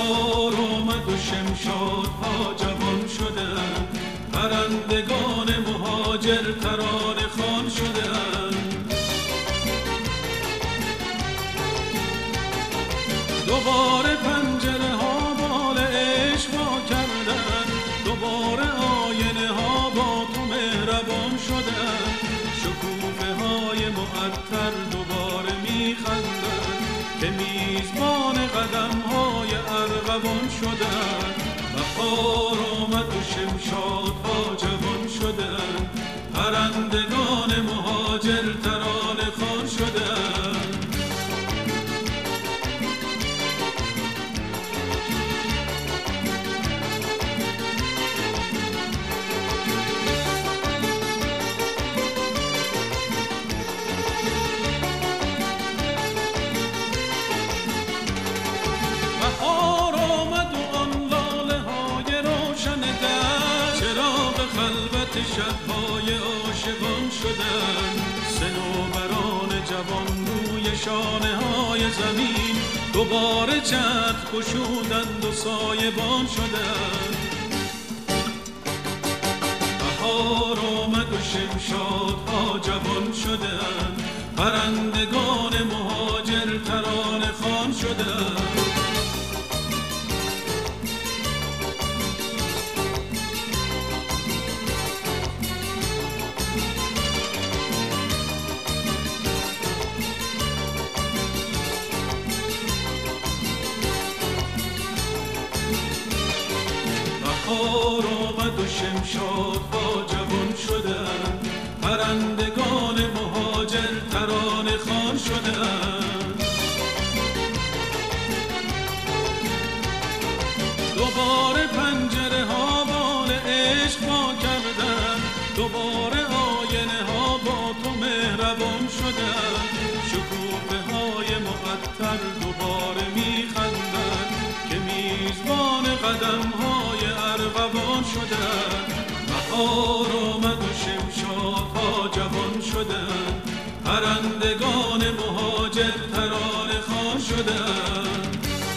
بهار آمد و شمشادها جوان شدند، پرندگان مهاجر ترانه خوان شدند. دوباره پنجره ها بال عشق وا کردند، دوباره آینه ها با تو مهربان شدند. شکوفه های معطر دوباره میخندند که میزبان قدم های ارغوان شدند. بهار آمد و شمشادها جوان شدند، پرندگان مهاجر ترانه خوان شدند. بهار آمد و آن لاله های روشن دشت، چراغ خلوت شب‌های عاشقان شدند. صنوبران جوان روی شانه های زمین دوباره چتر گشودند و سایبان شدند. بهار آمد و شمشادها جوان شدند، پرندگان مهاجر ترانه خوان شدند. بهار آمد و شمشادها جوان شدند، پرندگان مهاجر ترانه خوان شدند. دوباره پنجره ها بال عشق وا کردند، دوباره آینه ها با تو مهربان شدند. شکوفه های معطر دوباره میخندند که میزبان قدم های ارغوان شدند. بهار آمد و شمشادها جوان شدند، پرندگان مهاجر ترانه خوان شدند.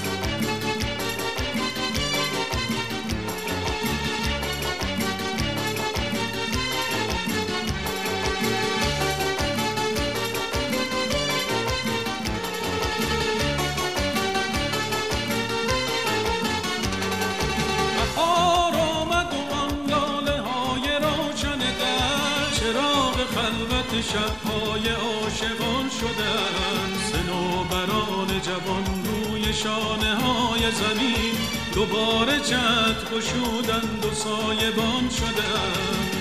خلوت شب‌های عاشقان شدند. صنوبران جوان روی شانه های زمین دوباره چتر گشودند و سایبان شدند.